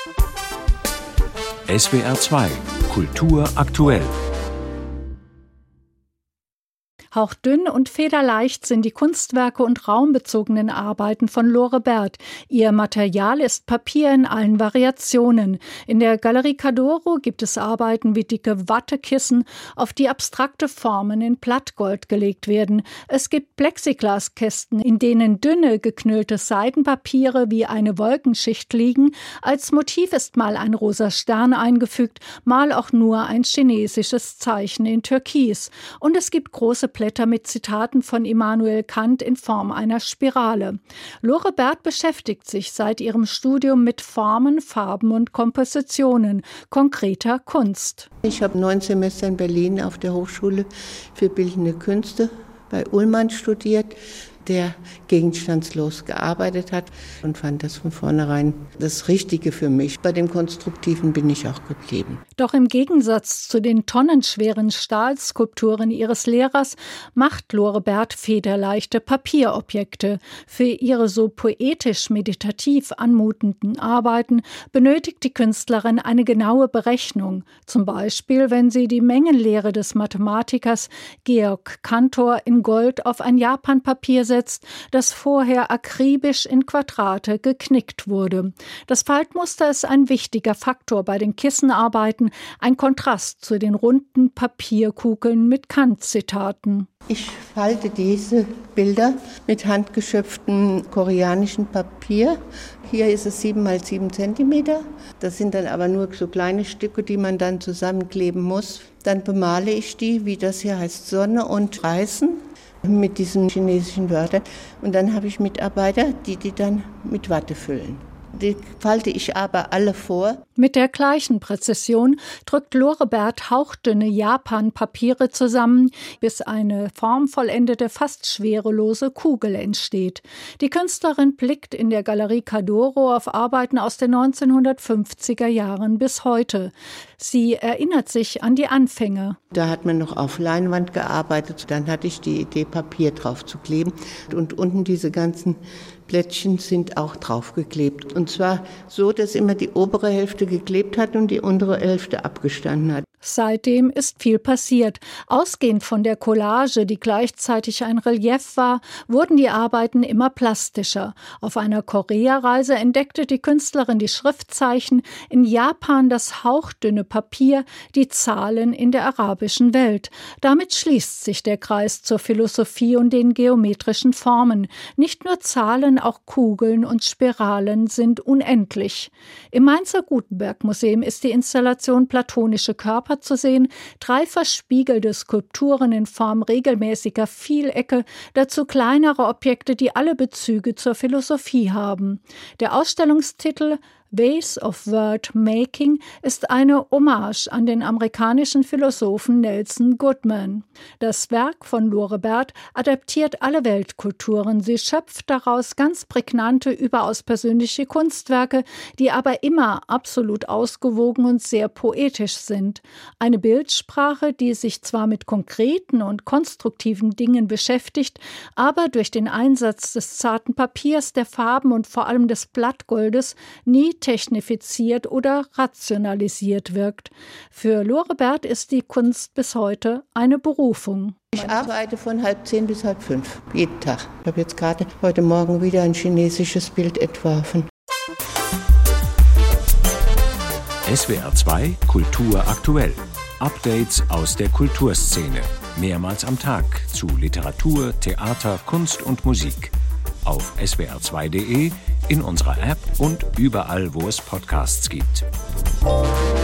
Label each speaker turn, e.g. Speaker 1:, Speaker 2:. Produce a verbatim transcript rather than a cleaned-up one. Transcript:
Speaker 1: S W R zwei Kultur aktuell.
Speaker 2: Hauchdünn und federleicht sind die Kunstwerke und raumbezogenen Arbeiten von Lore Bert. Ihr Material ist Papier in allen Variationen. In der Galerie Cadoro gibt es Arbeiten wie dicke Wattekissen, auf die abstrakte Formen in Blattgold gelegt werden. Es gibt Plexiglaskästen, in denen dünne, geknüllte Seidenpapiere wie eine Wolkenschicht liegen. Als Motiv ist mal ein rosa Stern eingefügt, mal auch nur ein chinesisches Zeichen in Türkis. Und es gibt große Blätter mit Zitaten von Immanuel Kant in Form einer Spirale. Lore Bert beschäftigt sich seit ihrem Studium mit Formen, Farben und Kompositionen, konkreter Kunst.
Speaker 3: Ich habe neun Semester in Berlin auf der Hochschule für Bildende Künste bei Ullmann studiert, der gegenstandslos gearbeitet hat und fand das von vornherein das Richtige für mich. Bei dem Konstruktiven bin ich auch geblieben.
Speaker 2: Doch im Gegensatz zu den tonnenschweren Stahlskulpturen ihres Lehrers macht Lore Bert federleichte Papierobjekte. Für ihre so poetisch-meditativ anmutenden Arbeiten benötigt die Künstlerin eine genaue Berechnung. Zum Beispiel, wenn sie die Mengenlehre des Mathematikers Georg Cantor in Gold auf ein Japanpapier setzt, das vorher akribisch in Quadrate geknickt wurde. Das Faltmuster ist ein wichtiger Faktor bei den Kissenarbeiten, ein Kontrast zu den runden Papierkugeln mit Kant-Zitaten.
Speaker 3: Ich falte diese Bilder mit handgeschöpftem koreanischem Papier. Hier ist es sieben mal sieben Zentimeter. Das sind dann aber nur so kleine Stücke, die man dann zusammenkleben muss. Dann bemale ich die, wie das hier heißt, Sonne und Reißen, mit diesen chinesischen Wörtern. Und dann habe ich Mitarbeiter, die die dann mit Watte füllen. Die falte ich aber alle vor.
Speaker 2: Mit der gleichen Präzision drückt Lore Bert hauchdünne Japan-Papiere zusammen, bis eine formvollendete, fast schwerelose Kugel entsteht. Die Künstlerin blickt in der Galerie Cadoro auf Arbeiten aus den neunzehnhundertfünfziger Jahren bis heute. Sie erinnert sich an die Anfänge.
Speaker 3: Da hat man noch auf Leinwand gearbeitet. Dann hatte ich die Idee, Papier drauf zu kleben. Und unten diese ganzen Blättchen sind auch draufgeklebt. Und zwar so, dass immer die obere Hälfte geklebt hat und die untere Hälfte abgestanden hat.
Speaker 2: Seitdem ist viel passiert. Ausgehend von der Collage, die gleichzeitig ein Relief war, wurden die Arbeiten immer plastischer. Auf einer Korea-Reise entdeckte die Künstlerin die Schriftzeichen, in Japan das hauchdünne Papier, die Zahlen in der arabischen Welt. Damit schließt sich der Kreis zur Philosophie und den geometrischen Formen. Nicht nur Zahlen, auch Kugeln und Spiralen sind unendlich. Im Mainzer Gutenberg-Museum ist die Installation Platonische Körper zu sehen, drei verspiegelte Skulpturen in Form regelmäßiger Vielecke, dazu kleinere Objekte, die alle Bezüge zur Philosophie haben. Der Ausstellungstitel Ways of Word Making ist eine Hommage an den amerikanischen Philosophen Nelson Goodman. Das Werk von Lore Bert adaptiert alle Weltkulturen. Sie schöpft daraus ganz prägnante, überaus persönliche Kunstwerke, die aber immer absolut ausgewogen und sehr poetisch sind. Eine Bildsprache, die sich zwar mit konkreten und konstruktiven Dingen beschäftigt, aber durch den Einsatz des zarten Papiers, der Farben und vor allem des Blattgoldes nie technifiziert oder rationalisiert wirkt. Für Lore Bert ist die Kunst bis heute eine Berufung.
Speaker 3: Ich arbeite von halb zehn bis halb fünf, jeden Tag. Ich habe jetzt gerade heute Morgen wieder ein chinesisches Bild entworfen.
Speaker 1: S W R zwei Kultur aktuell. Updates aus der Kulturszene. Mehrmals am Tag zu Literatur, Theater, Kunst und Musik. Auf S W R zwei Punkt de, in unserer App und überall, wo es Podcasts gibt.